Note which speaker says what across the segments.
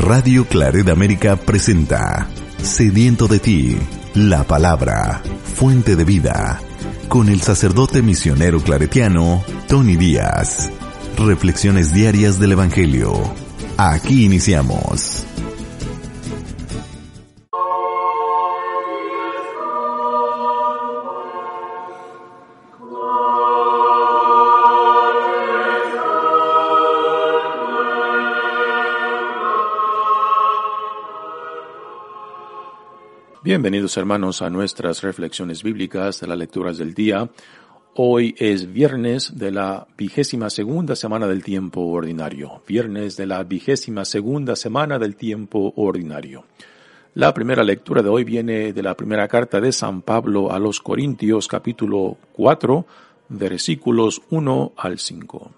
Speaker 1: Radio Claret América presenta Sediento de ti, la palabra, fuente de vida, con el sacerdote misionero claretiano Tony Díaz. Reflexiones diarias del Evangelio. Aquí iniciamos.
Speaker 2: Bienvenidos hermanos a nuestras reflexiones bíblicas de las lecturas del día. Hoy es viernes de la 22ª semana del tiempo ordinario. Viernes de la 22ª semana del tiempo ordinario. La primera lectura de hoy viene de la primera carta de San Pablo a los Corintios, capítulo 4, versículos 1 al 5.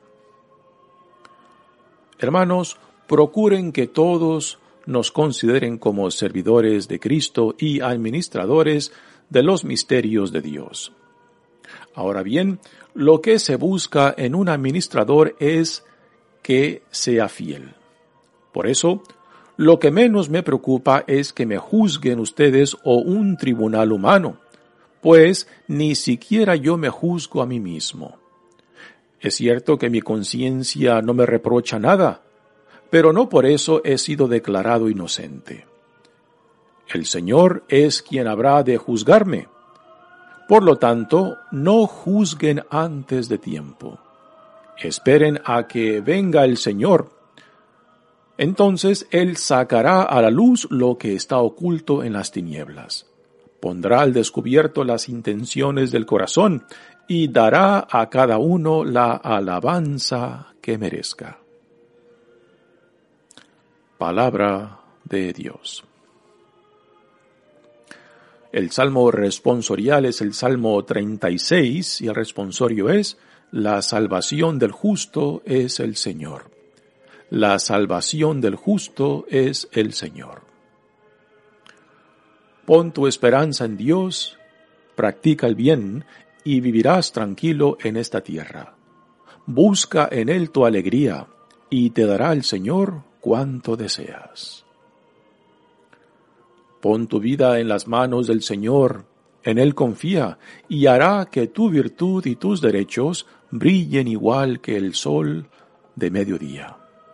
Speaker 2: Hermanos, procuren que todos nos consideren como servidores de Cristo y administradores de los misterios de Dios. Ahora bien, lo que se busca en un administrador es que sea fiel. Por eso, lo que menos me preocupa es que me juzguen ustedes o un tribunal humano, pues ni siquiera yo me juzgo a mí mismo. Es cierto que mi conciencia no me reprocha nada, pero no por eso he sido declarado inocente. El Señor es quien habrá de juzgarme. Por lo tanto, no juzguen antes de tiempo. Esperen a que venga el Señor. Entonces Él sacará a la luz lo que está oculto en las tinieblas. Pondrá al descubierto las intenciones del corazón y dará a cada uno la alabanza que merezca. Palabra de Dios. El salmo responsorial es el Salmo 36 y el responsorio es: la salvación del justo es el Señor. La salvación del justo es el Señor. Pon tu esperanza en Dios, practica el bien y vivirás tranquilo en esta tierra. Busca en Él tu alegría y te dará el Señor cuanto deseas. Pon tu vida en las manos del Señor, en Él confía, y hará que tu virtud y tus derechos brillen igual que el sol de mediodía.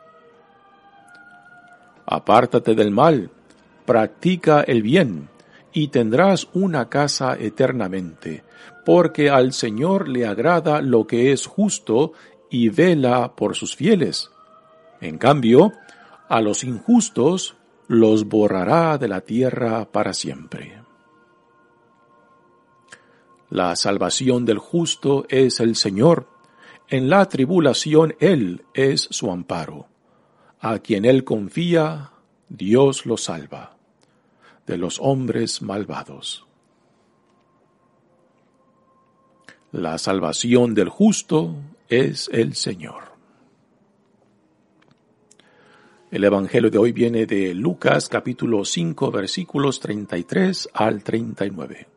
Speaker 2: Apártate del mal, practica el bien, y tendrás una casa eternamente, porque al Señor le agrada lo que es justo y vela por sus fieles. En cambio, a los injustos los borrará de la tierra para siempre. La salvación del justo es el Señor. En la tribulación Él es su amparo. A quien Él confía, Dios lo salva de los hombres malvados. La salvación del justo es el Señor. El Evangelio de hoy viene de Lucas capítulo 5 versículos 33 al 39.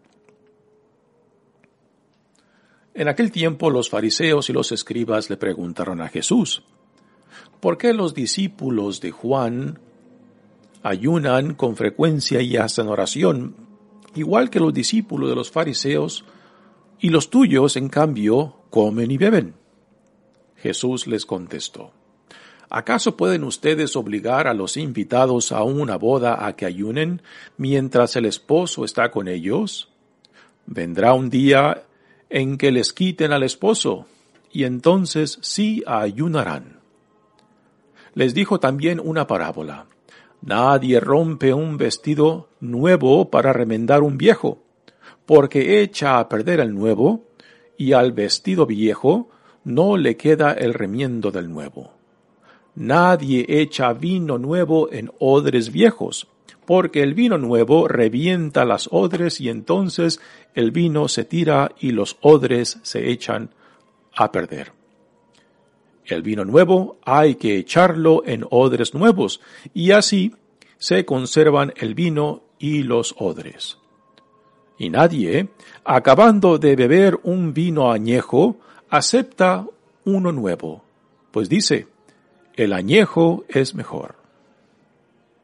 Speaker 2: En aquel tiempo los fariseos y los escribas le preguntaron a Jesús: ¿por qué los discípulos de Juan ayunan con frecuencia y hacen oración, igual que los discípulos de los fariseos, y los tuyos, en cambio, comen y beben? Jesús les contestó: ¿acaso pueden ustedes obligar a los invitados a una boda a que ayunen mientras el esposo está con ellos? Vendrá un día en que les quiten al esposo, y entonces sí ayunarán. Les dijo también una parábola: nadie rompe un vestido nuevo para remendar un viejo, porque echa a perder el nuevo, y al vestido viejo no le queda el remiendo del nuevo. Nadie echa vino nuevo en odres viejos, porque el vino nuevo revienta las odres y entonces el vino se tira y los odres se echan a perder. El vino nuevo hay que echarlo en odres nuevos, y así se conservan el vino y los odres. Y nadie, acabando de beber un vino añejo, acepta uno nuevo, pues dice: el añejo es mejor.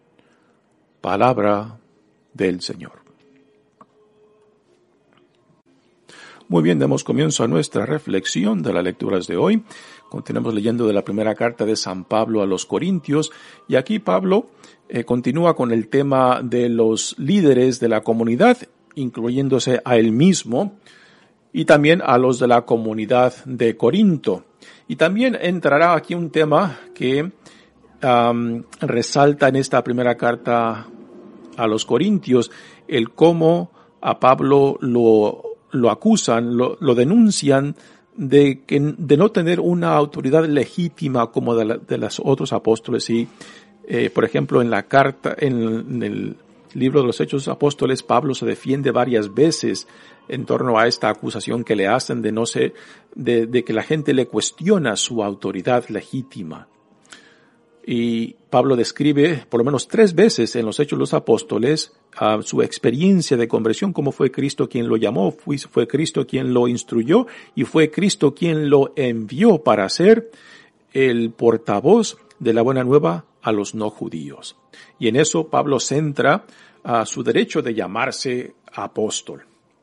Speaker 2: Palabra del Señor. Muy bien, damos comienzo a nuestra reflexión de las lecturas de hoy. Continuamos leyendo de la primera carta de San Pablo a los Corintios, y aquí Pablo continúa con el tema de los líderes de la comunidad, incluyéndose a él mismo y también a los de la comunidad de Corinto. Y también entrará aquí un tema que resalta en esta primera carta a los Corintios, el cómo a Pablo lo acusan, lo denuncian de no tener una autoridad legítima como de los otros apóstoles. Y por ejemplo, en la carta, en el libro de los Hechos de los Apóstoles, Pablo se defiende varias veces en torno a esta acusación que le hacen de que la gente le cuestiona su autoridad legítima. Y Pablo describe por lo menos 3 veces en los Hechos de los Apóstoles su experiencia de conversión, cómo fue Cristo quien lo llamó, fue Cristo quien lo instruyó y fue Cristo quien lo envió para ser el portavoz de la buena nueva a los no judíos. Y en eso Pablo centra su derecho de llamarse apóstol.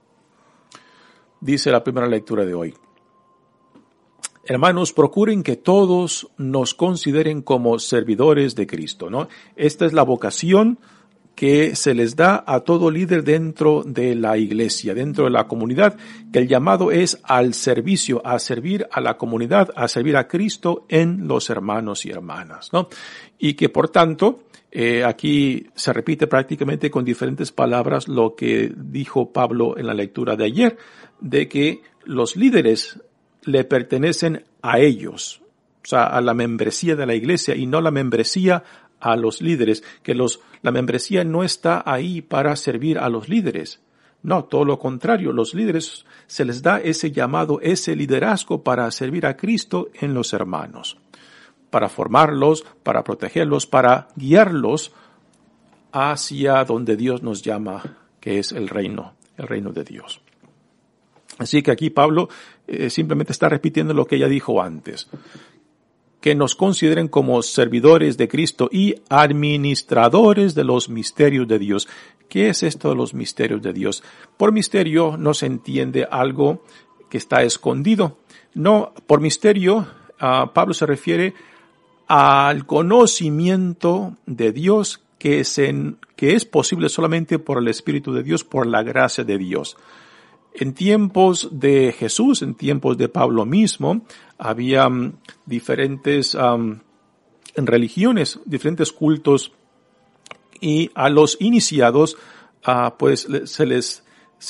Speaker 2: Dice la primera lectura de hoy: Hermanos, procuren que todos nos consideren como servidores de Cristo, ¿no? Esta es la vocación que se les da a todo líder dentro de la iglesia, dentro de la comunidad, que el llamado es al servicio, a servir a la comunidad, a servir a Cristo en los hermanos y hermanas, ¿no? Y que por tanto, aquí se repite prácticamente con diferentes palabras lo que dijo Pablo en la lectura de ayer, de que los líderes le pertenecen a ellos, o sea, a la membresía de la iglesia y no la membresía a los líderes, que la membresía no está ahí para servir a los líderes. No, todo lo contrario, los líderes se les da ese llamado, ese liderazgo para servir a Cristo en los hermanos, para formarlos, para protegerlos, para guiarlos hacia donde Dios nos llama, que es el reino de Dios. Así que aquí Pablo simplemente está repitiendo lo que ya dijo antes, que nos consideren como servidores de Cristo y administradores de los misterios de Dios. ¿Qué es esto de los misterios de Dios? Por misterio no se entiende algo que está escondido. No, por misterio Pablo se refiere al conocimiento de Dios que es posible solamente por el Espíritu de Dios, por la gracia de Dios. En tiempos de Jesús, en tiempos de Pablo mismo, había diferentes religiones, diferentes cultos, y a los iniciados pues se les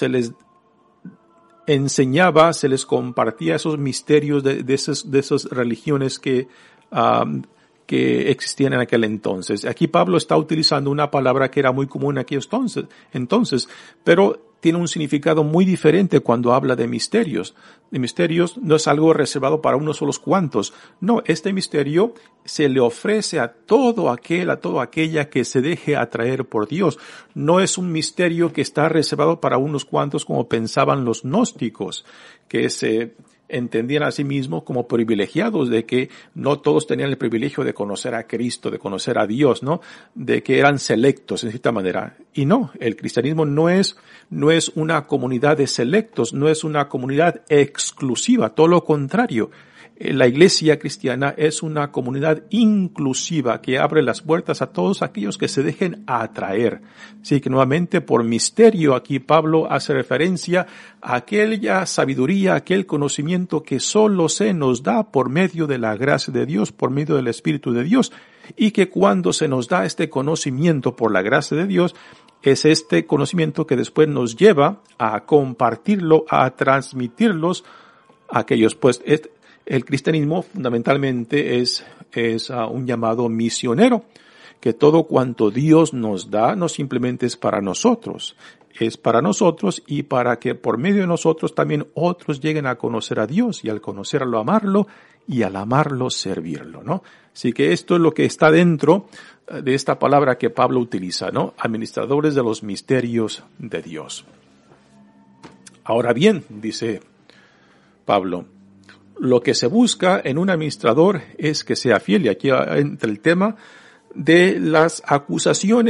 Speaker 2: enseñaba, se les compartía esos misterios de esas religiones que existían en aquel entonces. Aquí Pablo está utilizando una palabra que era muy común en aquellos entonces, pero tiene un significado muy diferente cuando habla de misterios. De misterios no es algo reservado para unos solos cuantos. No, este misterio se le ofrece a todo aquella que se deje atraer por Dios. No es un misterio que está reservado para unos cuantos como pensaban los gnósticos, que se entendían a sí mismos como privilegiados, de que no todos tenían el privilegio de conocer a Cristo, de conocer a Dios, ¿no? De que eran selectos en cierta manera. Y no, el cristianismo no es una comunidad de selectos, no es una comunidad exclusiva, todo lo contrario. La iglesia cristiana es una comunidad inclusiva que abre las puertas a todos aquellos que se dejen atraer. Así que nuevamente por misterio aquí Pablo hace referencia a aquella sabiduría, aquel conocimiento que solo se nos da por medio de la gracia de Dios, por medio del Espíritu de Dios, y que cuando se nos da este conocimiento por la gracia de Dios, es este conocimiento que después nos lleva a compartirlo, a transmitirlos a aquellos. Pues el cristianismo fundamentalmente es un llamado misionero, que todo cuanto Dios nos da no simplemente es para nosotros y para que por medio de nosotros también otros lleguen a conocer a Dios y al conocerlo amarlo y al amarlo servirlo, ¿no? Así que esto es lo que está dentro de esta palabra que Pablo utiliza, ¿no? Administradores de los misterios de Dios. Ahora bien, dice Pablo, lo que se busca en un administrador es que sea fiel. Y aquí entra el tema de las acusaciones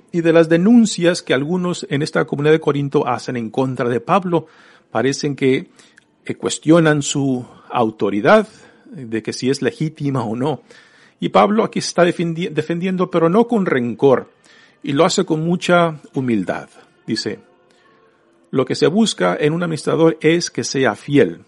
Speaker 2: y de las denuncias que algunos en esta comunidad de Corinto hacen en contra de Pablo. Parecen que cuestionan su autoridad, de que si es legítima o no. Y Pablo aquí se está defendiendo, pero no con rencor, y lo hace con mucha humildad. Dice, lo que se busca en un administrador es que sea fiel.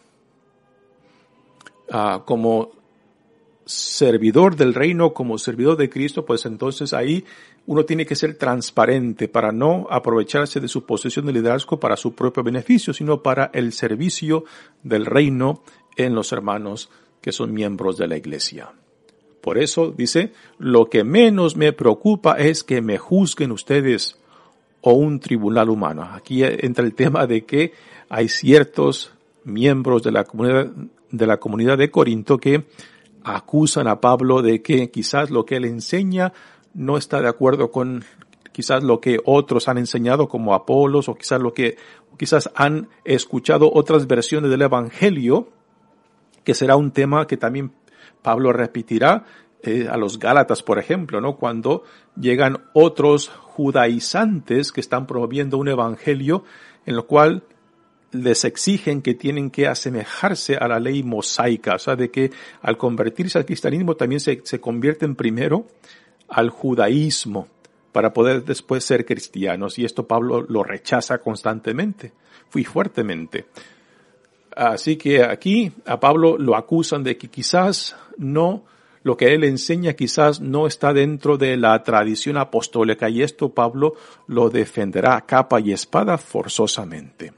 Speaker 2: Como servidor del reino, como servidor de Cristo, pues entonces ahí uno tiene que ser transparente para no aprovecharse de su posición de liderazgo para su propio beneficio, sino para el servicio del reino en los hermanos que son miembros de la iglesia. Por eso dice, lo que menos me preocupa es que me juzguen ustedes o un tribunal humano. Aquí entra el tema de que hay ciertos miembros de la comunidad de Corinto que acusan a Pablo de que quizás lo que él enseña no está de acuerdo con quizás lo que otros han enseñado como Apolos, o quizás han escuchado otras versiones del evangelio, que será un tema que también Pablo repetirá a los Gálatas, por ejemplo, ¿no? Cuando llegan otros judaizantes que están promoviendo un evangelio en lo cual les exigen que tienen que asemejarse a la ley mosaica, o sea, de que al convertirse al cristianismo también se convierten primero al judaísmo para poder después ser cristianos. Y esto Pablo lo rechaza constantemente, muy fuertemente. Así que aquí a Pablo lo acusan de que quizás no, lo que él enseña quizás no está dentro de la tradición apostólica, y esto Pablo lo defenderá a capa y espada forzosamente.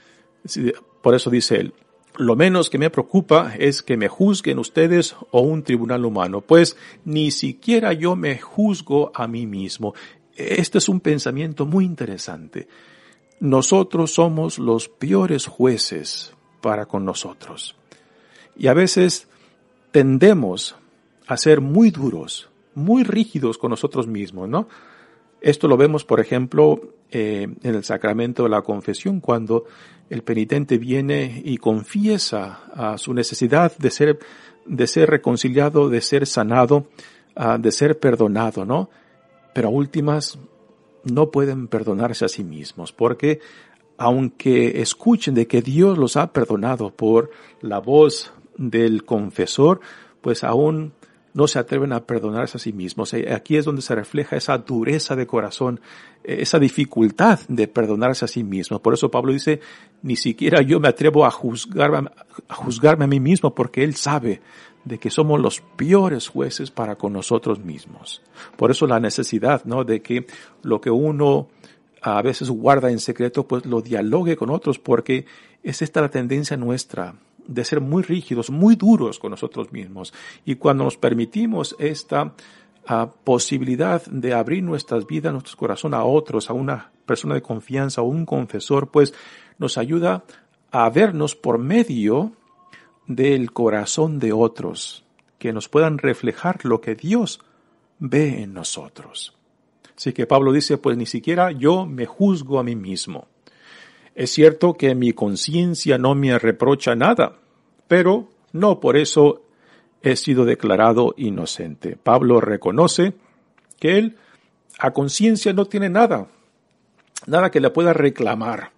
Speaker 2: Por eso dice él, lo menos que me preocupa es que me juzguen ustedes o un tribunal humano, pues ni siquiera yo me juzgo a mí mismo. Este es un pensamiento muy interesante. Nosotros somos los peores jueces para con nosotros. Y a veces tendemos a ser muy duros, muy rígidos con nosotros mismos, ¿no? Esto lo vemos, por ejemplo, en el sacramento de la confesión, cuando el penitente viene y confiesa su necesidad de ser reconciliado, de ser sanado, de ser perdonado, ¿no? Pero a últimas no pueden perdonarse a sí mismos, porque aunque escuchen de que Dios los ha perdonado por la voz del confesor, pues aún no se atreven a perdonarse a sí mismos. Aquí es donde se refleja esa dureza de corazón, esa dificultad de perdonarse a sí mismos. Por eso Pablo dice, ni siquiera yo me atrevo a juzgarme a mí mismo, porque él sabe de que somos los peores jueces para con nosotros mismos. Por eso la necesidad, ¿no?, de que lo que uno a veces guarda en secreto, pues lo dialogue con otros, porque es esta la tendencia nuestra de ser muy rígidos, muy duros con nosotros mismos. Y cuando nos permitimos esta posibilidad de abrir nuestras vidas, nuestro corazón a otros, a una persona de confianza o un confesor, pues nos ayuda a vernos por medio del corazón de otros, que nos puedan reflejar lo que Dios ve en nosotros. Así que Pablo dice, pues ni siquiera yo me juzgo a mí mismo. Es cierto que mi conciencia no me reprocha nada, pero no por eso he sido declarado inocente. Pablo reconoce que él a conciencia no tiene nada que le pueda reclamar.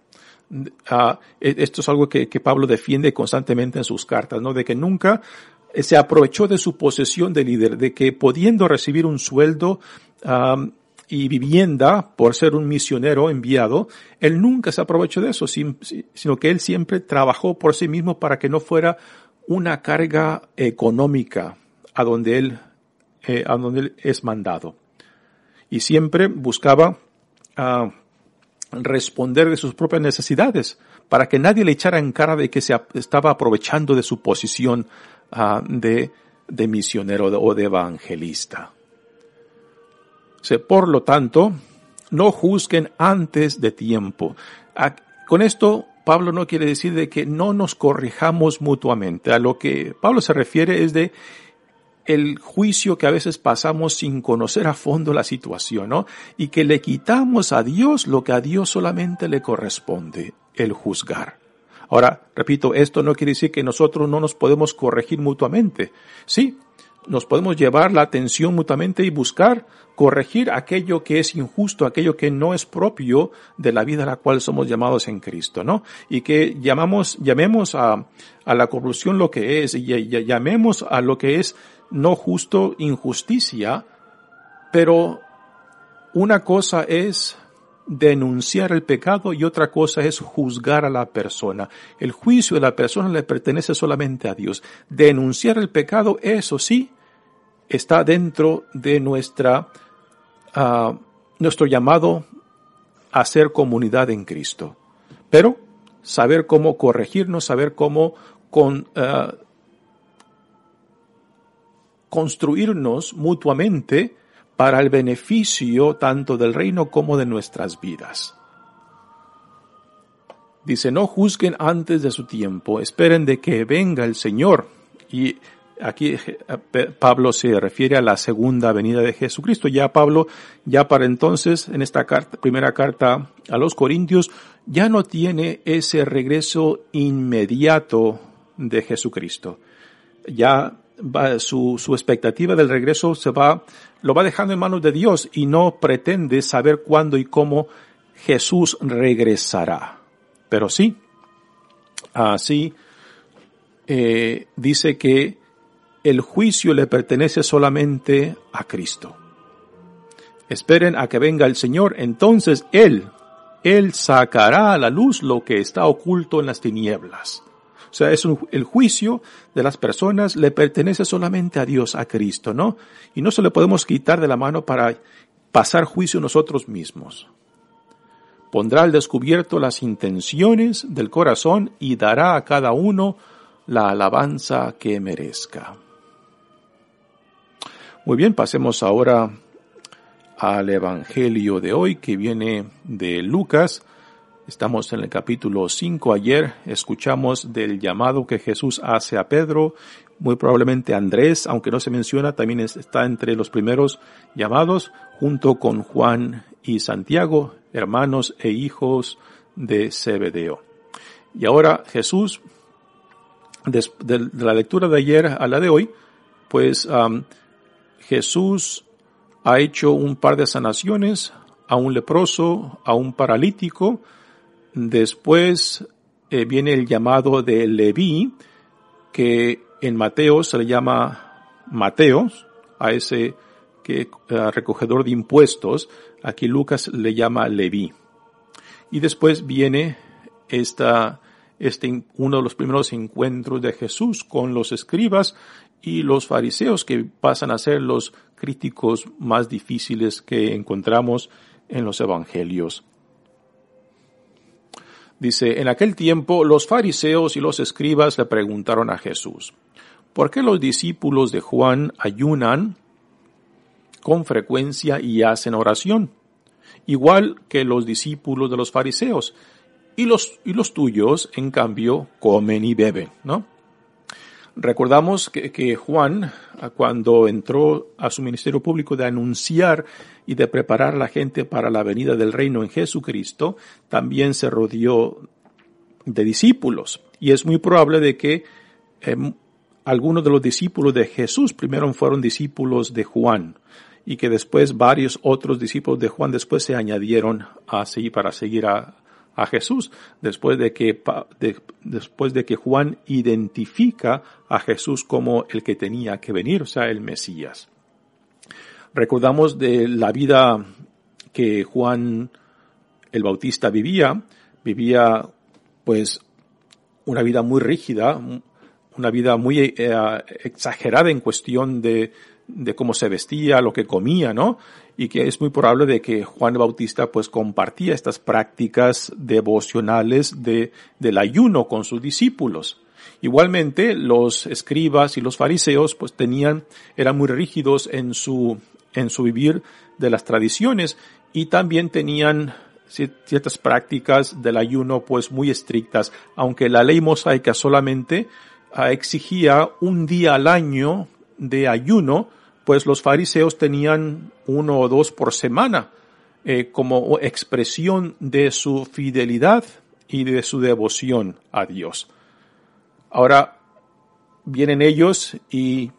Speaker 2: Esto es algo que Pablo defiende constantemente en sus cartas, ¿no? De que nunca se aprovechó de su posesión de líder, de que pudiendo recibir un sueldo y vivienda por ser un misionero enviado, él nunca se aprovechó de eso, sino que él siempre trabajó por sí mismo para que no fuera una carga económica a donde él es mandado. Y siempre buscaba responder de sus propias necesidades, para que nadie le echara en cara de que se estaba aprovechando de su posición de misionero o de evangelista. Por lo tanto, no juzguen antes de tiempo. Con esto, Pablo no quiere decir de que no nos corrijamos mutuamente. A lo que Pablo se refiere es de el juicio que a veces pasamos sin conocer a fondo la situación, ¿no? Y que le quitamos a Dios lo que a Dios solamente le corresponde, el juzgar. Ahora, repito, esto no quiere decir que nosotros no nos podemos corregir mutuamente. Sí, nos podemos llevar la atención mutuamente y buscar corregir aquello que es injusto, aquello que no es propio de la vida a la cual somos llamados en Cristo, ¿no? Y que llamemos a la corrupción lo que es, y llamemos a lo que es no justo, injusticia, pero una cosa es denunciar el pecado y otra cosa es juzgar a la persona. El juicio de la persona le pertenece solamente a Dios. Denunciar el pecado, eso sí, está dentro de nuestro llamado a ser comunidad en Cristo. Pero saber cómo corregirnos, saber cómo construirnos mutuamente para el beneficio tanto del reino como de nuestras vidas. Dice, no juzguen antes de su tiempo, esperen de que venga el Señor. Y aquí Pablo se refiere a la segunda venida de Jesucristo. Pablo, para entonces, en esta primera carta a los Corintios, ya no tiene ese regreso inmediato de Jesucristo. Su expectativa del regreso lo va dejando en manos de Dios y no pretende saber cuándo y cómo Jesús regresará. Pero sí, así dice que el juicio le pertenece solamente a Cristo. Esperen a que venga el Señor, entonces Él sacará a la luz lo que está oculto en las tinieblas. O sea, el juicio de las personas le pertenece solamente a Dios, a Cristo, ¿no? Y no se le podemos quitar de la mano para pasar juicio nosotros mismos. Pondrá al descubierto las intenciones del corazón y dará a cada uno la alabanza que merezca. Muy bien, pasemos ahora al Evangelio de hoy, que viene de Lucas. Estamos en el capítulo 5. Ayer escuchamos del llamado que Jesús hace a Pedro, muy probablemente Andrés, aunque no se menciona, también está entre los primeros llamados, junto con Juan y Santiago, hermanos e hijos de Zebedeo. Y ahora Jesús, de la lectura de ayer a la de hoy, pues Jesús ha hecho un par de sanaciones a un leproso, a un paralítico. Después viene el llamado de Leví, que en Mateo se le llama Mateos, a ese recogedor de impuestos. Aquí Lucas le llama Leví. Y después viene uno de los primeros encuentros de Jesús con los escribas y los fariseos, que pasan a ser los críticos más difíciles que encontramos en los evangelios. Dice, en aquel tiempo los fariseos y los escribas le preguntaron a Jesús, ¿por qué los discípulos de Juan ayunan con frecuencia y hacen oración, igual que los discípulos de los fariseos, y los tuyos, en cambio, comen y beben, ¿no? Recordamos que Juan, cuando entró a su ministerio público de anunciar y de preparar a la gente para la venida del reino en Jesucristo, también se rodeó de discípulos. Y es muy probable de que algunos de los discípulos de Jesús primero fueron discípulos de Juan, y que después varios otros discípulos de Juan después se añadieron para seguir a Jesús, después de que Juan identifica a Jesús como el que tenía que venir, o sea, el Mesías. Recordamos de la vida que Juan el Bautista vivía pues una vida muy rígida, una vida muy exagerada en cuestión de cómo se vestía, lo que comía, ¿no? Y que es muy probable de que Juan el Bautista pues compartía estas prácticas devocionales del ayuno con sus discípulos. Igualmente, los escribas y los fariseos pues eran muy rígidos en su vivir de las tradiciones, y también tenían ciertas prácticas del ayuno pues muy estrictas, aunque la ley mosaica solamente exigía un día al año de ayuno, pues los fariseos tenían 1 o 2 por semana, como expresión de su fidelidad y de su devoción a Dios. Ahora vienen ellos y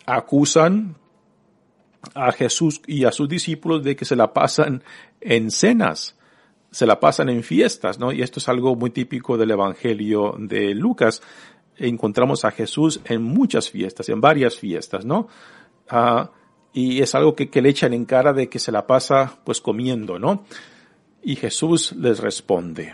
Speaker 2: acusan a Jesús y a sus discípulos de que se la pasan en cenas, se la pasan en fiestas, ¿no? Y esto es algo muy típico del Evangelio de Lucas. Encontramos a Jesús en muchas fiestas, en varias fiestas, ¿no? Y es algo que le echan en cara de que se la pasa pues comiendo, ¿no? Y Jesús les responde: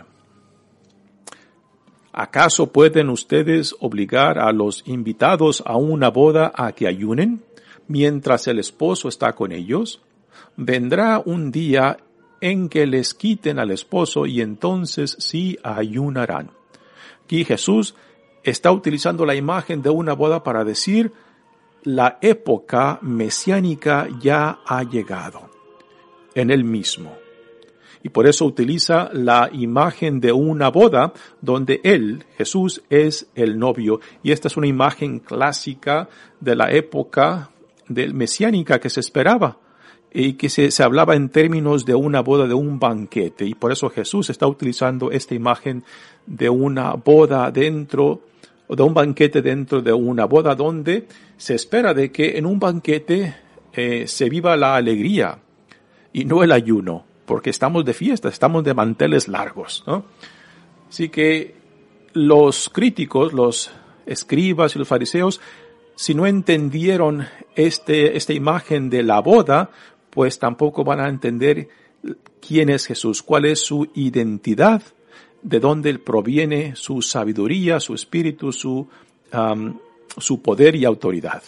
Speaker 2: ¿acaso pueden ustedes obligar a los invitados a una boda a que ayunen mientras el esposo está con ellos? Vendrá un día en que les quiten al esposo y entonces sí ayunarán. Aquí Jesús está utilizando la imagen de una boda para decir: la época mesiánica ya ha llegado en él mismo. Y por eso utiliza la imagen de una boda donde él, Jesús, es el novio. Y esta es una imagen clásica de la época mesiánica que se esperaba y que se hablaba en términos de una boda, de un banquete. Y por eso Jesús está utilizando esta imagen de una boda dentro, o de un banquete dentro de una boda, donde se espera de que en un banquete se viva la alegría y no el ayuno, porque estamos de fiesta, estamos de manteles largos, ¿no? Así que los críticos, los escribas y los fariseos, si no entendieron esta imagen de la boda, pues tampoco van a entender quién es Jesús, cuál es su identidad, de dónde proviene su sabiduría, su espíritu, su poder y autoridad.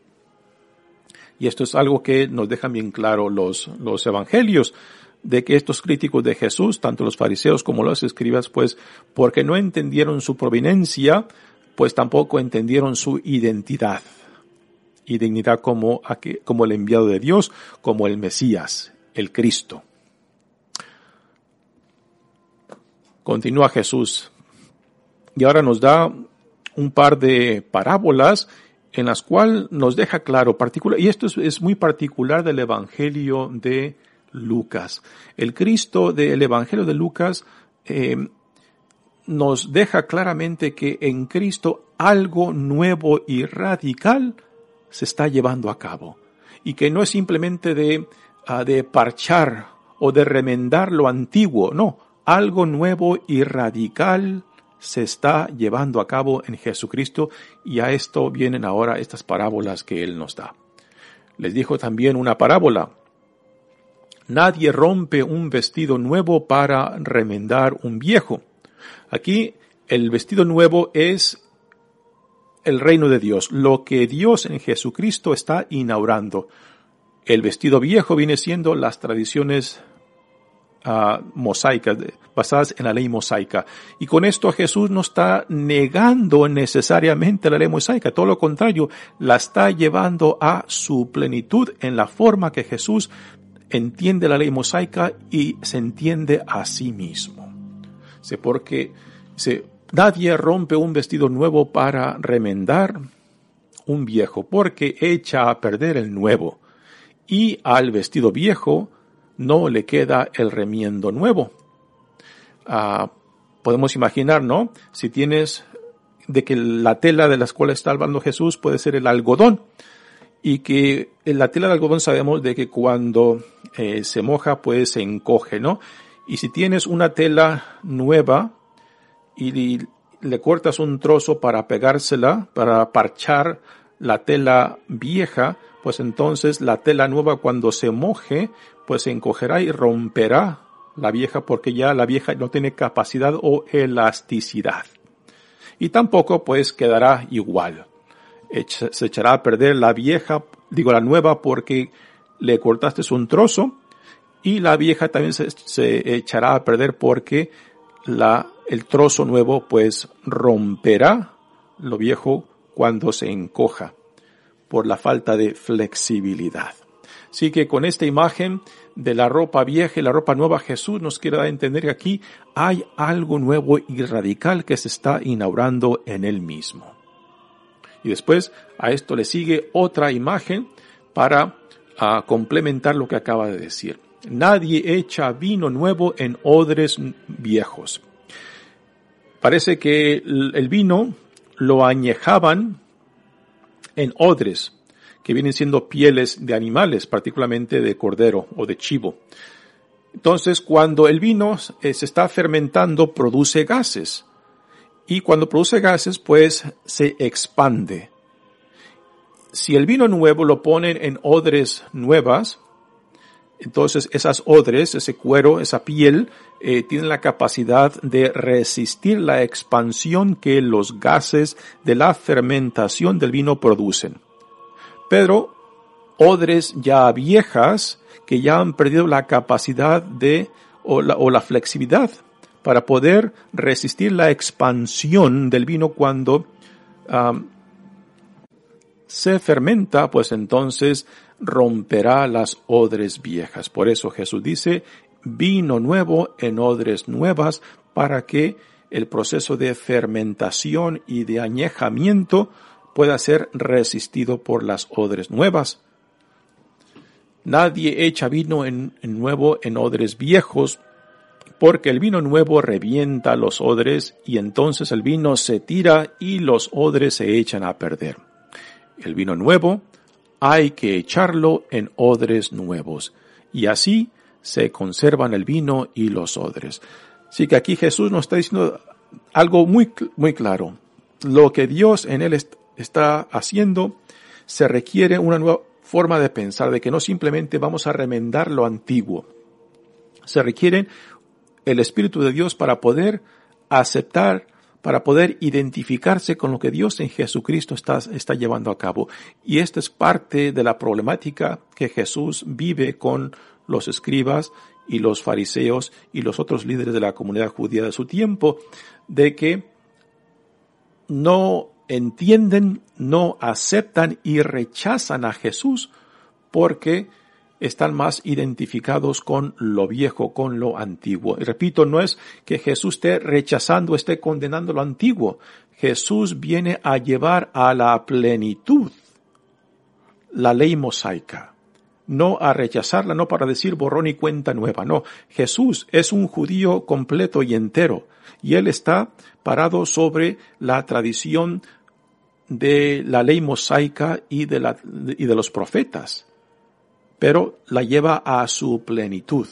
Speaker 2: Y esto es algo que nos dejan bien claro los evangelios, de que estos críticos de Jesús, tanto los fariseos como los escribas, pues porque no entendieron su proveniencia, pues tampoco entendieron su identidad. Y dignidad como el enviado de Dios, como el Mesías, el Cristo. Continúa Jesús. Y ahora nos da un par de parábolas en las cuales nos deja claro, y esto es muy particular del Evangelio de Lucas. El Cristo del Evangelio de Lucas nos deja claramente que en Cristo algo nuevo y radical se está llevando a cabo. Y que no es simplemente de parchar o de remendar lo antiguo, no. Algo nuevo y radical se está llevando a cabo en Jesucristo, y a esto vienen ahora estas parábolas que Él nos da. Les dijo también una parábola: nadie rompe un vestido nuevo para remendar un viejo. Aquí el vestido nuevo es el reino de Dios, lo que Dios en Jesucristo está inaugurando. El vestido viejo viene siendo las tradiciones mosaicas, basadas en la ley mosaica. Y con esto Jesús no está negando necesariamente la ley mosaica, todo lo contrario, la está llevando a su plenitud en la forma que Jesús entiende la ley mosaica y se entiende a sí mismo. Porque nadie rompe un vestido nuevo para remendar un viejo, porque echa a perder el nuevo, y al vestido viejo no le queda el remiendo nuevo. Podemos imaginar, ¿no? Si tienes de que la tela de la cual está hablando Jesús puede ser el algodón, y que en la tela de algodón sabemos de que cuando se moja pues se encoge, ¿no? Y si tienes una tela nueva y le cortas un trozo para pegársela, para parchar la tela vieja, pues entonces la tela nueva cuando se moje pues se encogerá y romperá la vieja, porque ya la vieja no tiene capacidad o elasticidad. Y tampoco pues quedará igual. Se echará a perder la nueva, porque le cortaste un trozo, y la vieja también se echará a perder porque el trozo nuevo pues romperá lo viejo cuando se encoja por la falta de flexibilidad. Así que con esta imagen de la ropa vieja y la ropa nueva, Jesús nos quiere dar a entender que aquí hay algo nuevo y radical que se está inaugurando en él mismo. Y después a esto le sigue otra imagen para complementar lo que acaba de decir. Nadie echa vino nuevo en odres viejos. Parece que el vino lo añejaban en odres, que vienen siendo pieles de animales, particularmente de cordero o de chivo. Entonces, cuando el vino se está fermentando, produce gases. Y cuando produce gases, pues se expande. Si el vino nuevo lo ponen en odres nuevas, entonces esas odres, ese cuero, esa piel, tienen la capacidad de resistir la expansión que los gases de la fermentación del vino producen. Pero odres ya viejas que ya han perdido la capacidad o la flexibilidad para poder resistir la expansión del vino cuando se fermenta, pues entonces romperá las odres viejas. Por eso Jesús dice, vino nuevo en odres nuevas, para que el proceso de fermentación y de añejamiento pueda ser resistido por las odres nuevas. Nadie echa vino nuevo en odres viejos, porque el vino nuevo revienta los odres y entonces el vino se tira y los odres se echan a perder. El vino nuevo hay que echarlo en odres nuevos, y así se conservan el vino y los odres. Así que aquí Jesús nos está diciendo algo muy, muy claro. Lo que Dios en él está haciendo, se requiere una nueva forma de pensar, de que no simplemente vamos a remendar lo antiguo. Se requiere el Espíritu de Dios para poder aceptar, para poder identificarse con lo que Dios en Jesucristo está llevando a cabo. Y esta es parte de la problemática que Jesús vive con los escribas y los fariseos y los otros líderes de la comunidad judía de su tiempo, de que no entienden, no aceptan y rechazan a Jesús porque están más identificados con lo viejo, con lo antiguo. Y repito, no es que Jesús esté rechazando, esté condenando lo antiguo. Jesús viene a llevar a la plenitud la ley mosaica, no a rechazarla, no para decir borrón y cuenta nueva, no. Jesús es un judío completo y entero, y él está parado sobre la tradición de la ley mosaica y de los profetas, pero la lleva a su plenitud.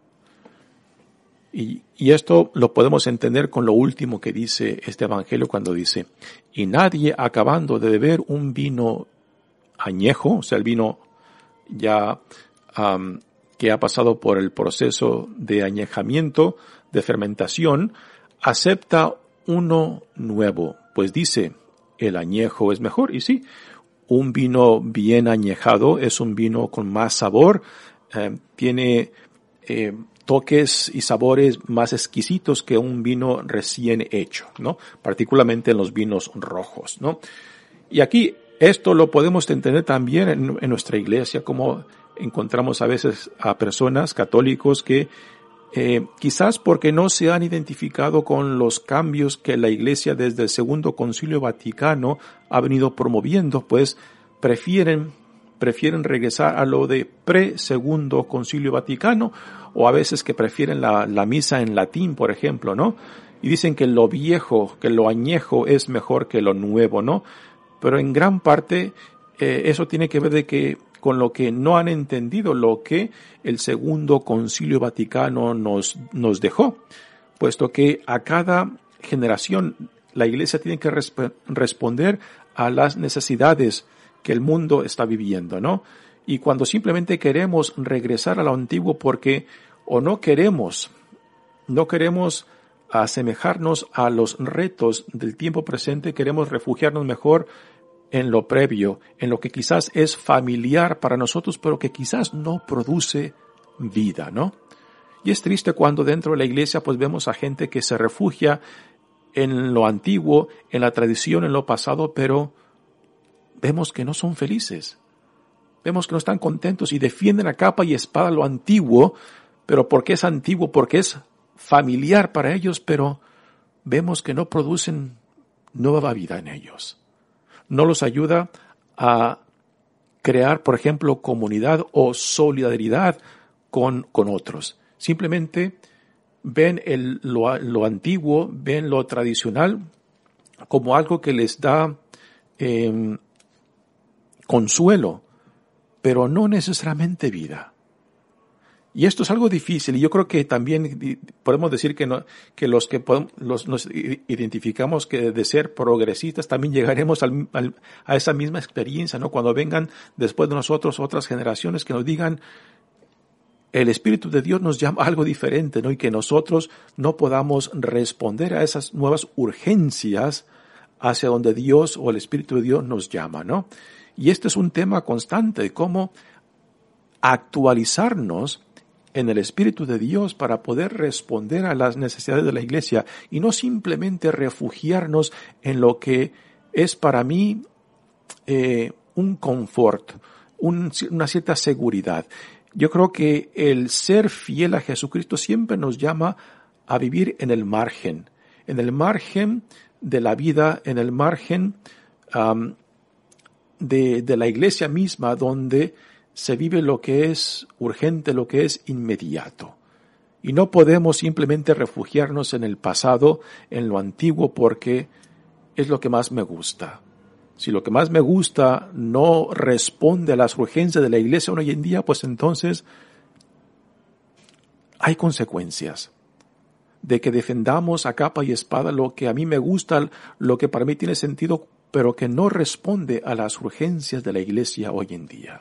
Speaker 2: Y esto lo podemos entender con lo último que dice este evangelio cuando dice, y nadie acabando de beber un vino añejo, o sea, el vino ya que ha pasado por el proceso de añejamiento, de fermentación, acepta uno nuevo, pues dice, el añejo es mejor. Y sí, un vino bien añejado es un vino con más sabor, tiene toques y sabores más exquisitos que un vino recién hecho, ¿no? Particularmente en los vinos rojos, ¿no? Y aquí esto lo podemos entender también en nuestra iglesia, como encontramos a veces a personas católicos que quizás porque no se han identificado con los cambios que la Iglesia desde el Segundo Concilio Vaticano ha venido promoviendo, pues prefieren regresar a lo de pre-Segundo Concilio Vaticano, o a veces que prefieren la misa en latín, por ejemplo, ¿no? Y dicen que lo viejo, que lo añejo es mejor que lo nuevo, ¿no? Pero en gran parte eso tiene que ver con lo que no han entendido lo que el Segundo Concilio Vaticano nos dejó, puesto que a cada generación la Iglesia tiene que responder a las necesidades que el mundo está viviendo, ¿no? Y cuando simplemente queremos regresar a lo antiguo porque o no queremos asemejarnos a los retos del tiempo presente, queremos refugiarnos mejor en lo previo, en lo que quizás es familiar para nosotros, pero que quizás no produce vida, ¿no? Y es triste cuando dentro de la iglesia pues vemos a gente que se refugia en lo antiguo, en la tradición, en lo pasado, pero vemos que no son felices. Vemos que no están contentos y defienden a capa y espada lo antiguo, pero porque es antiguo, porque es familiar para ellos, pero vemos que no producen nueva vida en ellos. No los ayuda a crear, por ejemplo, comunidad o solidaridad con otros. Simplemente ven lo antiguo, ven lo tradicional como algo que les da consuelo, pero no necesariamente vida. Y esto es algo difícil, y yo creo que también podemos decir que los que nos identificamos que de ser progresistas también llegaremos a esa misma experiencia, ¿no? Cuando vengan después de nosotros otras generaciones que nos digan, el Espíritu de Dios nos llama a algo diferente, ¿no? Y que nosotros no podamos responder a esas nuevas urgencias hacia donde Dios o el Espíritu de Dios nos llama, ¿no? Y este es un tema constante de cómo actualizarnos en el Espíritu de Dios para poder responder a las necesidades de la iglesia y no simplemente refugiarnos en lo que es para mí un confort, una cierta seguridad. Yo creo que el ser fiel a Jesucristo siempre nos llama a vivir en el margen de la vida, en el margen de la iglesia misma, donde se vive lo que es urgente, lo que es inmediato. Y no podemos simplemente refugiarnos en el pasado, en lo antiguo, porque es lo que más me gusta. Si lo que más me gusta no responde a las urgencias de la iglesia hoy en día, pues entonces hay consecuencias de que defendamos a capa y espada lo que a mí me gusta, lo que para mí tiene sentido, pero que no responde a las urgencias de la iglesia hoy en día.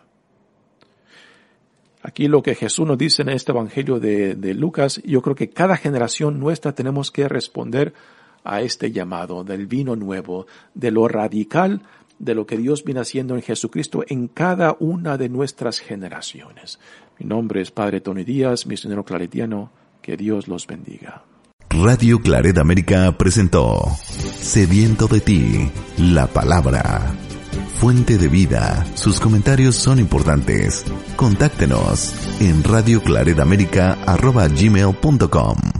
Speaker 2: Aquí lo que Jesús nos dice en este Evangelio de Lucas, yo creo que cada generación nuestra tenemos que responder a este llamado del vino nuevo, de lo radical, de lo que Dios viene haciendo en Jesucristo en cada una de nuestras generaciones. Mi nombre es Padre Tony Díaz, misionero claretiano. Que Dios los bendiga.
Speaker 1: Radio Claret América presentó Sediento de ti, la palabra. Fuente de vida. Sus comentarios son importantes. Contáctenos en radioclaretamerica@gmail.com.